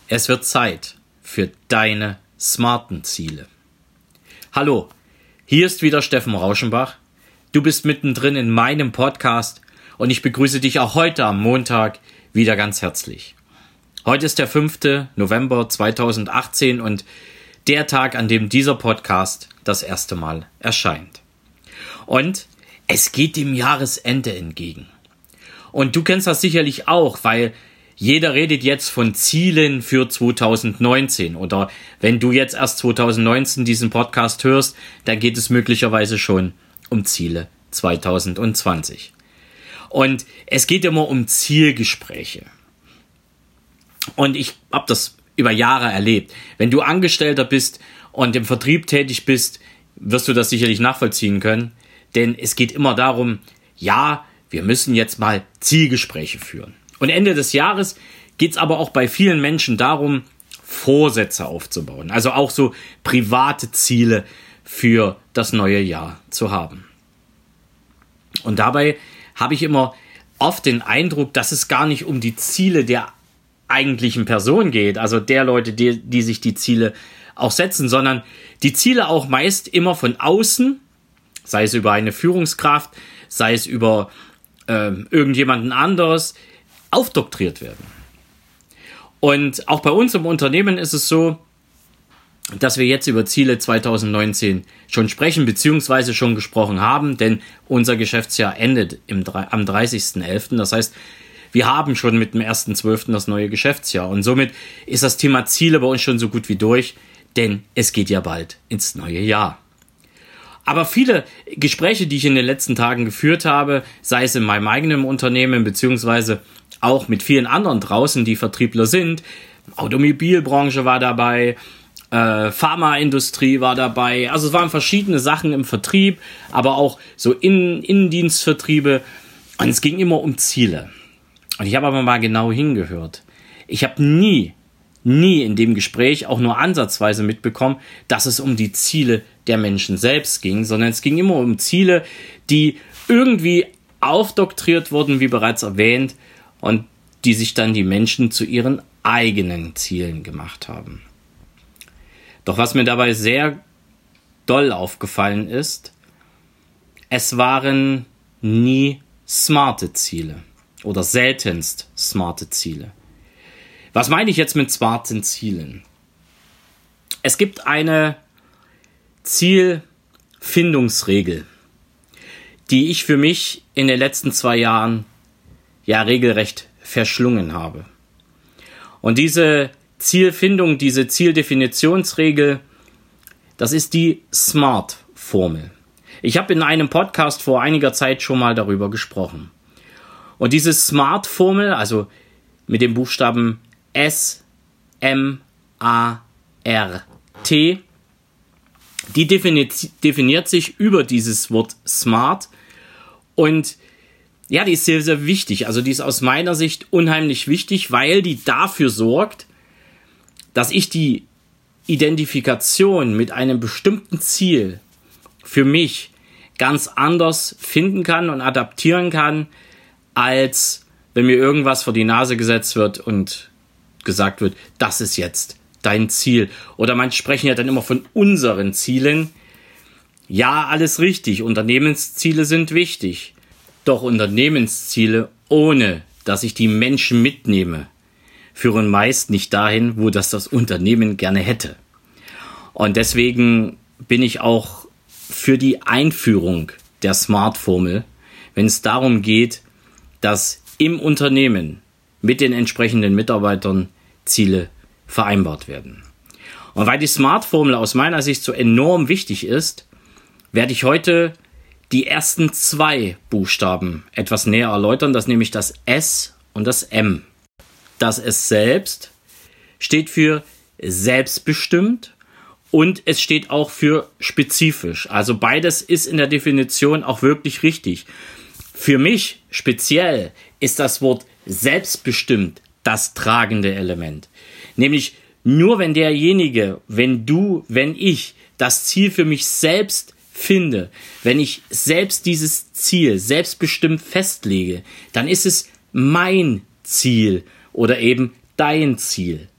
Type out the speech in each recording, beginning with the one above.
Es wird Zeit für deine smarten Ziele. Hallo, hier ist wieder Steffen Rauschenbach. Du bist mittendrin in meinem Podcast und ich begrüße dich auch heute am Montag wieder ganz herzlich. Heute ist der 5. November 2018 und der Tag, an dem dieser Podcast das erste Mal erscheint. Und es geht dem Jahresende entgegen. Und du kennst das sicherlich auch, weil jeder redet jetzt von Zielen für 2019 oder wenn du jetzt erst 2019 diesen Podcast hörst, dann geht es möglicherweise schon um Ziele 2020. Und es geht immer um Zielgespräche. Und ich habe das über Jahre erlebt. Wenn du Angestellter bist und im Vertrieb tätig bist, wirst du das sicherlich nachvollziehen können. Denn es geht immer darum, ja, wir müssen jetzt mal Zielgespräche führen. Und Ende des Jahres geht es aber auch bei vielen Menschen darum, Vorsätze aufzubauen. Also auch so private Ziele für das neue Jahr zu haben. Und dabei habe ich immer oft den Eindruck, dass es gar nicht um die Ziele der eigentlichen Person geht, also der Leute, die sich die Ziele auch setzen, sondern die Ziele auch meist immer von außen, sei es über eine Führungskraft, sei es über irgendjemanden anderes, aufdoktriert werden. Und auch bei uns im Unternehmen ist es so, dass wir jetzt über Ziele 2019 schon sprechen, beziehungsweise schon gesprochen haben, denn unser Geschäftsjahr endet am 30.11. Das heißt, wir haben schon mit dem 1.12. das neue Geschäftsjahr. Und somit ist das Thema Ziele bei uns schon so gut wie durch, denn es geht ja bald ins neue Jahr. Aber viele Gespräche, die ich in den letzten Tagen geführt habe, sei es in meinem eigenen Unternehmen, beziehungsweise auch mit vielen anderen draußen, die Vertriebler sind, Automobilbranche war dabei, Pharmaindustrie war dabei, also es waren verschiedene Sachen im Vertrieb, aber auch so Innendienstvertriebe und es ging immer um Ziele. Und ich habe aber mal genau hingehört. Ich habe nie in dem Gespräch auch nur ansatzweise mitbekommen, dass es um die Ziele der Menschen selbst ging, sondern es ging immer um Ziele, die irgendwie aufdoktriert wurden, wie bereits erwähnt, und die sich dann die Menschen zu ihren eigenen Zielen gemacht haben. Doch was mir dabei sehr doll aufgefallen ist, es waren nie smarte Ziele oder seltenst smarte Ziele. Was meine ich jetzt mit smarten Zielen? Es gibt eine Zielfindungsregel, die ich für mich in den letzten 2 Jahren ja regelrecht verschlungen habe. Und diese Zielfindung, diese Zieldefinitionsregel, das ist die SMART-Formel. Ich habe in einem Podcast vor einiger Zeit schon mal darüber gesprochen. Und diese SMART-Formel, also mit dem Buchstaben S-M-A-R-T, die definiert sich über dieses Wort SMART und ja, die ist sehr, sehr wichtig. Also die ist aus meiner Sicht unheimlich wichtig, weil die dafür sorgt, dass ich die Identifikation mit einem bestimmten Ziel für mich ganz anders finden kann und adaptieren kann, als wenn mir irgendwas vor die Nase gesetzt wird und gesagt wird, das ist jetzt dein Ziel. Oder manche sprechen ja dann immer von unseren Zielen. Ja, alles richtig. Unternehmensziele sind wichtig. Doch Unternehmensziele, ohne dass ich die Menschen mitnehme, führen meist nicht dahin, wo das Unternehmen gerne hätte. Und deswegen bin ich auch für die Einführung der SMART-Formel, wenn es darum geht, dass im Unternehmen mit den entsprechenden Mitarbeitern Ziele vereinbart werden. Und weil die SMART-Formel aus meiner Sicht so enorm wichtig ist, werde ich heute die ersten 2 Buchstaben etwas näher erläutern, das ist nämlich das S und das M. Das S selbst steht für selbstbestimmt und es steht auch für spezifisch. Also beides ist in der Definition auch wirklich richtig. Für mich speziell ist das Wort selbstbestimmt das tragende Element. Nämlich nur wenn derjenige, wenn du, wenn ich das Ziel für mich selbst finde, wenn ich selbst dieses Ziel selbstbestimmt festlege, dann ist es mein Ziel oder eben dein Ziel.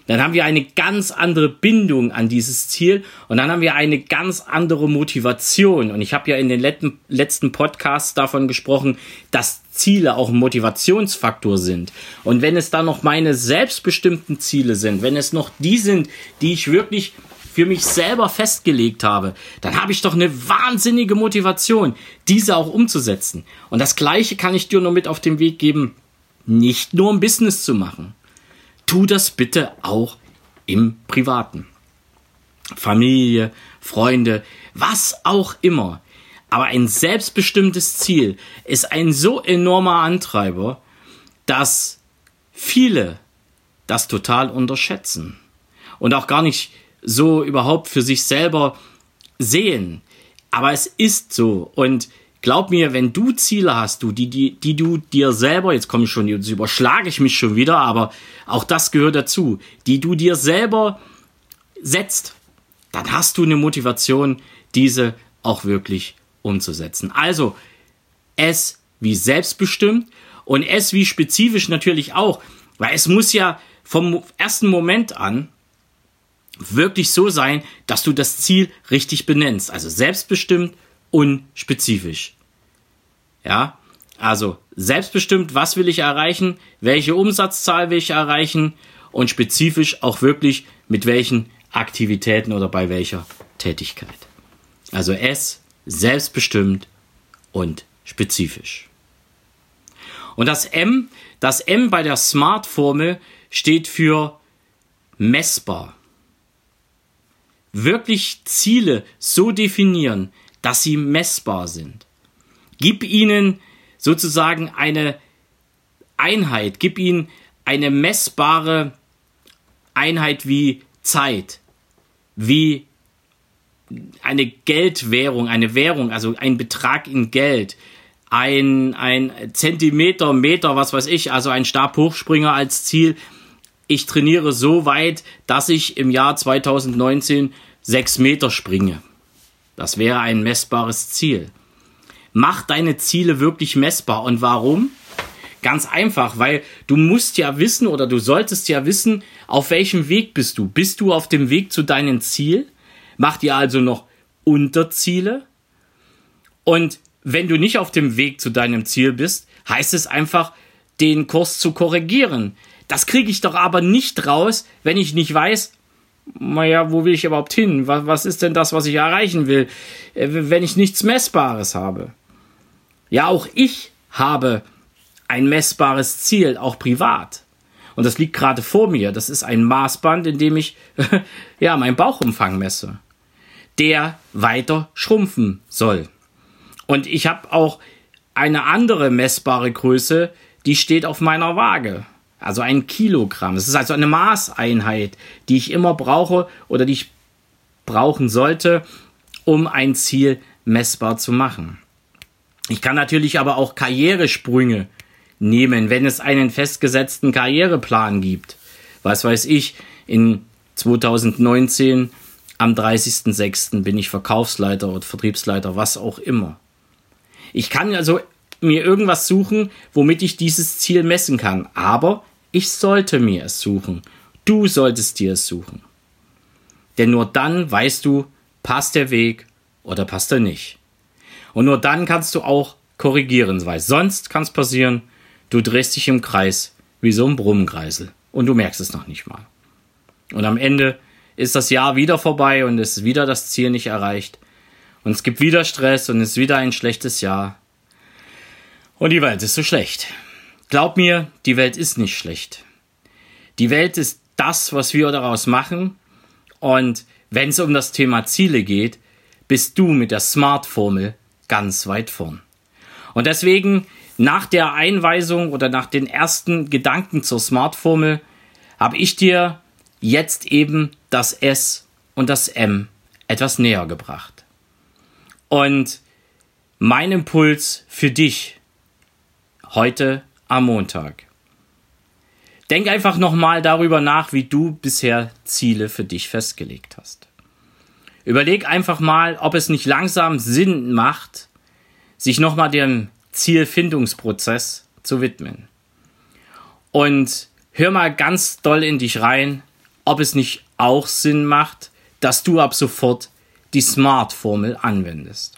dann haben wir eine ganz andere Bindung an dieses Ziel und dann haben wir eine ganz andere Motivation. Und ich habe ja in den letzten Podcasts davon gesprochen, dass Ziele auch ein Motivationsfaktor sind. Und wenn es dann noch meine selbstbestimmten Ziele sind, wenn es noch die sind, die ich wirklich für mich selber festgelegt habe, dann habe ich doch eine wahnsinnige Motivation, diese auch umzusetzen. Und das Gleiche kann ich dir nur mit auf den Weg geben, nicht nur im Business zu machen. Tu das bitte auch im Privaten. Familie, Freunde, was auch immer. Aber ein selbstbestimmtes Ziel ist ein so enormer Antreiber, dass viele das total unterschätzen und auch gar nicht so überhaupt für sich selber sehen. Aber es ist so. Und glaub mir, wenn du Ziele hast, die du dir selber, jetzt überschlage ich mich schon wieder, aber auch das gehört dazu, die du dir selber setzt, dann hast du eine Motivation, diese auch wirklich umzusetzen. Also S wie selbstbestimmt und S wie spezifisch natürlich auch, weil es muss ja vom ersten Moment an wirklich so sein, dass du das Ziel richtig benennst. Also selbstbestimmt und spezifisch. Ja, also selbstbestimmt, was will ich erreichen, welche Umsatzzahl will ich erreichen und spezifisch auch wirklich mit welchen Aktivitäten oder bei welcher Tätigkeit. Also S, selbstbestimmt und spezifisch. Und das M bei der SMART-Formel steht für messbar. Wirklich Ziele so definieren, dass sie messbar sind. Gib ihnen sozusagen eine Einheit, gib ihnen eine messbare Einheit wie Zeit, wie eine Geldwährung, eine Währung, also ein Betrag in Geld, ein Zentimeter, Meter, was weiß ich, also ein Stabhochspringer als Ziel. Ich trainiere so weit, dass ich im Jahr 2019 6 Meter springe. Das wäre ein messbares Ziel. Mach deine Ziele wirklich messbar. Und warum? Ganz einfach, weil du musst ja wissen oder du solltest ja wissen, auf welchem Weg bist du. Bist du auf dem Weg zu deinem Ziel? Mach dir also noch Unterziele. Und wenn du nicht auf dem Weg zu deinem Ziel bist, heißt es einfach, den Kurs zu korrigieren. Das kriege ich doch aber nicht raus, wenn ich nicht weiß, naja, wo will ich überhaupt hin? Was ist denn das, was ich erreichen will, wenn ich nichts Messbares habe? Ja, auch ich habe ein messbares Ziel, auch privat. Und das liegt gerade vor mir. Das ist ein Maßband, in dem ich meinen Bauchumfang messe, der weiter schrumpfen soll. Und ich habe auch eine andere messbare Größe, die steht auf meiner Waage. Also 1 Kilogramm. Das ist also eine Maßeinheit, die ich immer brauche oder die ich brauchen sollte, um ein Ziel messbar zu machen. Ich kann natürlich aber auch Karrieresprünge nehmen, wenn es einen festgesetzten Karriereplan gibt. Was weiß ich, in 2019 am 30.06. bin ich Verkaufsleiter oder Vertriebsleiter, was auch immer. Ich kann also mir irgendwas suchen, womit ich dieses Ziel messen kann. Aber ich sollte mir es suchen. Du solltest dir es suchen. Denn nur dann weißt du, passt der Weg oder passt er nicht. Und nur dann kannst du auch korrigieren, weil sonst kann es passieren, du drehst dich im Kreis wie so ein Brummkreisel und du merkst es noch nicht mal. Und am Ende ist das Jahr wieder vorbei und es ist wieder das Ziel nicht erreicht. Und es gibt wieder Stress und es ist wieder ein schlechtes Jahr. Und die Welt ist so schlecht. Glaub mir, die Welt ist nicht schlecht. Die Welt ist das, was wir daraus machen. Und wenn es um das Thema Ziele geht, bist du mit der SMART-Formel ganz weit vorn. Und deswegen, nach der Einweisung oder nach den ersten Gedanken zur SMART-Formel, habe ich dir jetzt eben das S und das M etwas näher gebracht. Und mein Impuls für dich heute am Montag. Denk einfach nochmal darüber nach, wie du bisher Ziele für dich festgelegt hast. Überleg einfach mal, ob es nicht langsam Sinn macht, sich nochmal dem Zielfindungsprozess zu widmen. Und hör mal ganz doll in dich rein ob es nicht auch Sinn macht, dass du ab sofort die SMART-Formel anwendest.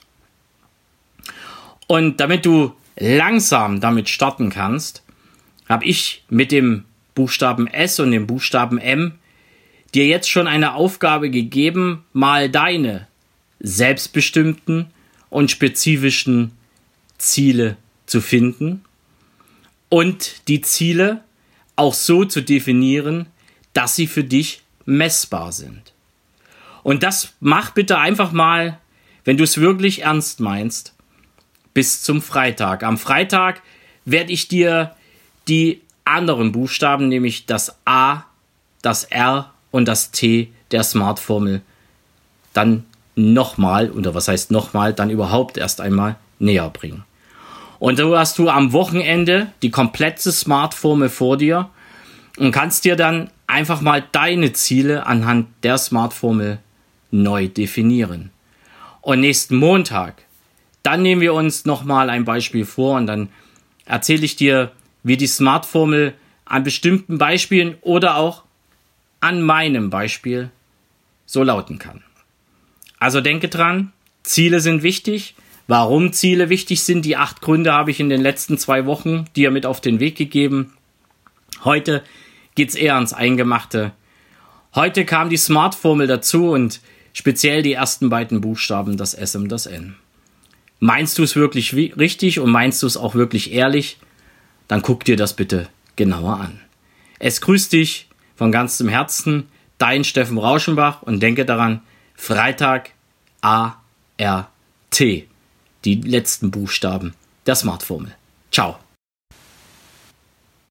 Und damit du langsam damit starten kannst, habe ich mit dem Buchstaben S und dem Buchstaben M dir jetzt schon eine Aufgabe gegeben, mal deine selbstbestimmten und spezifischen Ziele zu finden und die Ziele auch so zu definieren, dass sie für dich messbar sind. Und das mach bitte einfach mal, wenn du es wirklich ernst meinst, bis zum Freitag. Am Freitag werde ich dir die anderen Buchstaben, nämlich das A, das R und das T der SMART-Formel dann nochmal, oder was heißt nochmal, dann überhaupt erst einmal näher bringen. Und so hast du am Wochenende die komplette SMART-Formel vor dir und kannst dir dann einfach mal deine Ziele anhand der SMART-Formel neu definieren. Und nächsten Montag, dann nehmen wir uns nochmal ein Beispiel vor und dann erzähle ich dir, wie die SMART-Formel an bestimmten Beispielen oder auch an meinem Beispiel so lauten kann. Also denke dran, Ziele sind wichtig. Warum Ziele wichtig sind, die 8 Gründe habe ich in den letzten 2 Wochen dir mit auf den Weg gegeben. Heute geht es eher ans Eingemachte. Heute kam die SMART-Formel dazu und speziell die ersten beiden Buchstaben, das S und das N. Meinst du es wirklich richtig und meinst du es auch wirklich ehrlich? Dann guck dir das bitte genauer an. Es grüßt dich von ganzem Herzen, dein Steffen Rauschenbach und denke daran, Freitag A-R-T. Die letzten Buchstaben der SMART-Formel. Ciao.